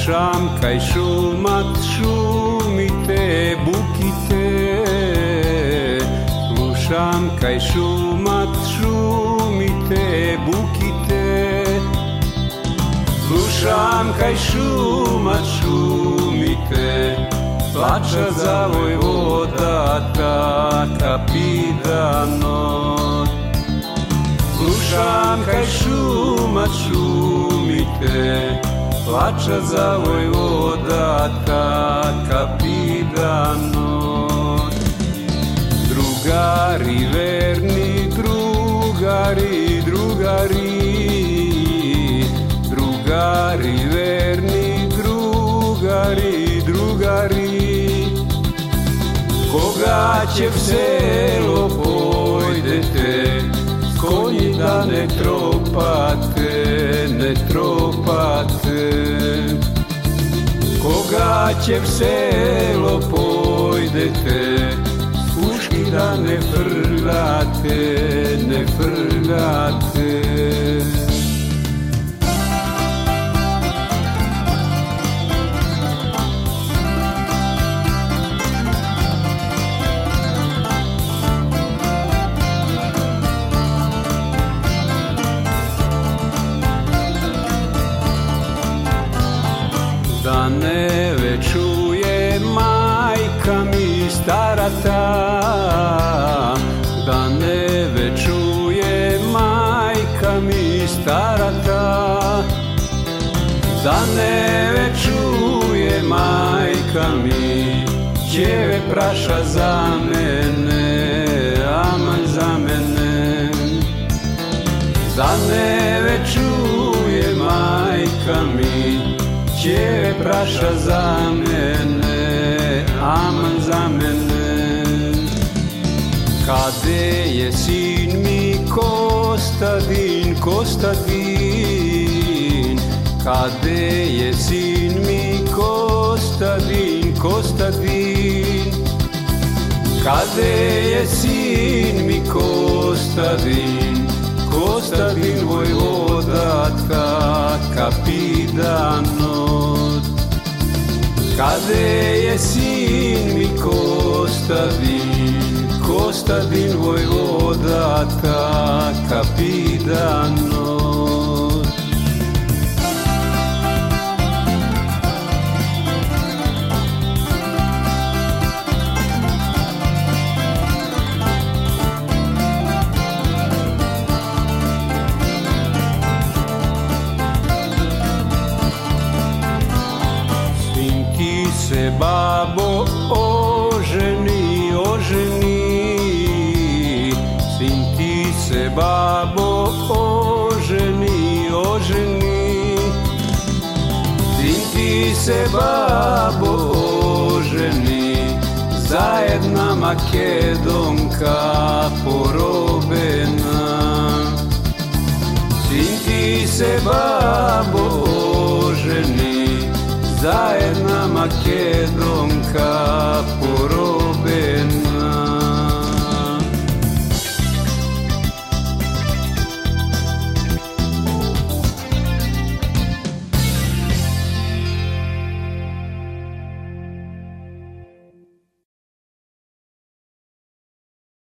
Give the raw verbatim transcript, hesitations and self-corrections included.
Slušam kaj šumat šumite bukite, slušam kaj šumat šumite bukite, slušam kaj šumat šumite, plača za vojvoda taka pidanot. Slušam kaj šumat šumite, plača za vojvoda taka pidanot. Drugari verni, drugari, drugari, drugari verni, drugari, drugari, koga će v selo pojdete, konji da ne tropate, ne tropate. Koga će v selo pojdete, puški da ne frljate, ne frljate. Da ne ve čuje majka mi stara ta, da ne ve čuje majka mi stara ta, da ne ve čuje majka mi, ćeve praša za mene, aman za mene. Da ne ve čuje majka mi, ćeve praša za mene, aman za mene. Kade je sin mi Kostadin, Kostadin, kade je sin mi Kostadin, Kostadin, kade je sin mi Kostadin, Kostadin vojvoda taka pidanot. Kade je sin mi Kostadin, Kostadin vojvoda taka pidanot. Se babo oženi, oženi, sin ti se babo oženi, oženi, sin ti se babo oženi, za jedna Makedonka porobena. Sin ti se babo oženi, za jedna Makedonka